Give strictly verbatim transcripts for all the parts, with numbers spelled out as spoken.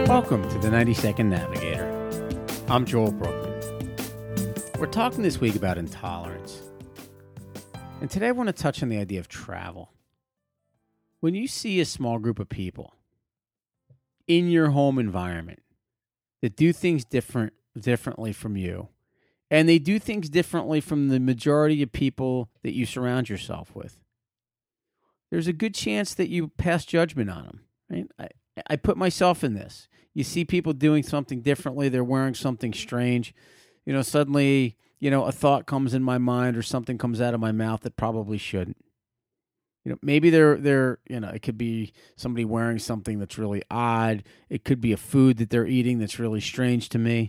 Welcome to the ninety second Navigator. I'm Joel Brookman. We're talking this week about intolerance. And today I want to touch on the idea of travel. When you see a small group of people in your home environment that do things different differently from you, and they do things differently from the majority of people that you surround yourself with, there's a good chance that you pass judgment on them. Right? I, I put myself in this. You see people doing something differently. They're wearing something strange. You know, suddenly, you know, a thought comes in my mind or something comes out of my mouth that probably shouldn't. You know, maybe they're, they're, you know, it could be somebody wearing something that's really odd. It could be a food that they're eating that's really strange to me.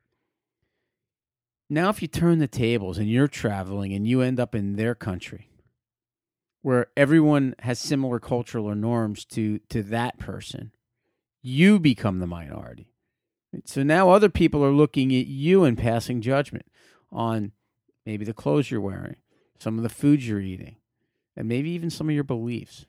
Now, if you turn the tables and you're traveling and you end up in their country where everyone has similar cultural norms to, to that person, you become the minority. So now other people are looking at you and passing judgment on maybe the clothes you're wearing, some of the foods you're eating, and maybe even some of your beliefs.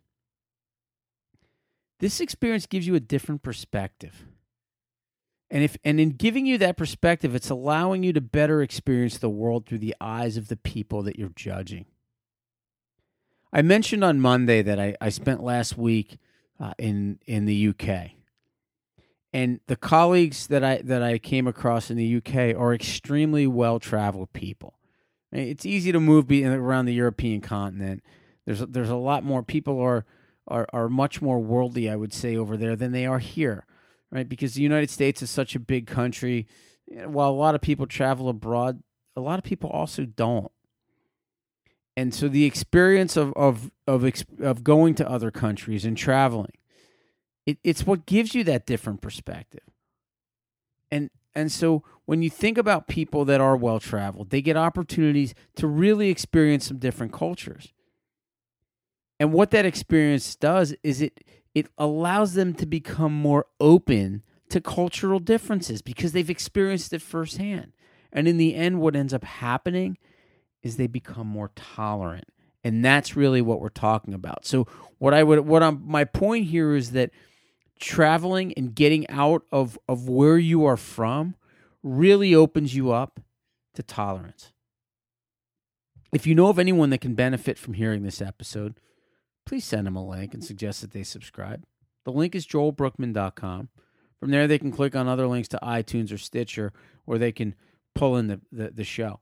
This experience gives you a different perspective. And if and in giving you that perspective, it's allowing you to better experience the world through the eyes of the people that you're judging. I mentioned on Monday that I, I spent last week uh, in in the U K. And the colleagues that I that I came across in the U K are extremely well-traveled people. It's easy to move be, around the European continent. There's there's a lot more people are are are much more worldly, I would say, over there than they are here, right? Because the United States is such a big country. While a lot of people travel abroad, a lot of people also don't. And so the experience of of of of going to other countries and traveling, It, it's what gives you that different perspective. And and so when you think about people that are well-traveled, they get opportunities to really experience some different cultures. And what that experience does is it it allows them to become more open to cultural differences because they've experienced it firsthand. And in the end, what ends up happening is they become more tolerant. And that's really what we're talking about. So what I would what I'm my point here is that traveling and getting out of, of where you are from really opens you up to tolerance. If you know of anyone that can benefit from hearing this episode, please send them a link and suggest that they subscribe. The link is joel brookman dot com. From there, they can click on other links to iTunes or Stitcher, or they can pull in the, the, the show.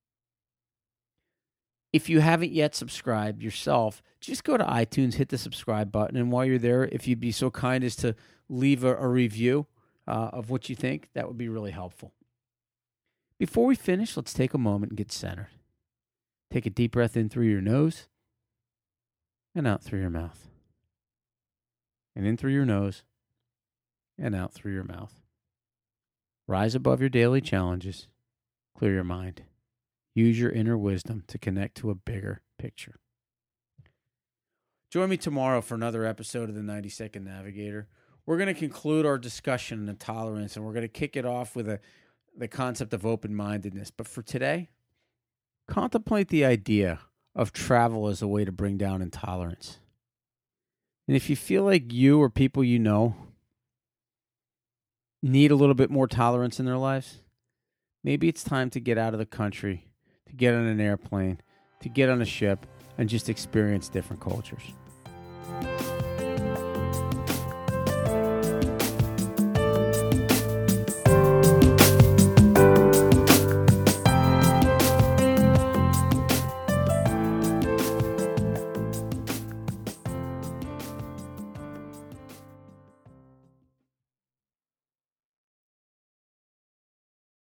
If you haven't yet subscribed yourself, just go to iTunes, hit the subscribe button, and while you're there, if you'd be so kind as to leave a, a review uh, of what you think, that would be really helpful. Before we finish, let's take a moment and get centered. Take a deep breath in through your nose and out through your mouth. And in through your nose and out through your mouth. Rise above your daily challenges. Clear your mind. Use your inner wisdom to connect to a bigger picture. Join me tomorrow for another episode of the ninety second Navigator. We're going to conclude our discussion on tolerance, and we're going to kick it off with a, the concept of open-mindedness. But for today, contemplate the idea of travel as a way to bring down intolerance. And if you feel like you or people you know need a little bit more tolerance in their lives, maybe it's time to get out of the country, to get on an airplane, to get on a ship, and just experience different cultures.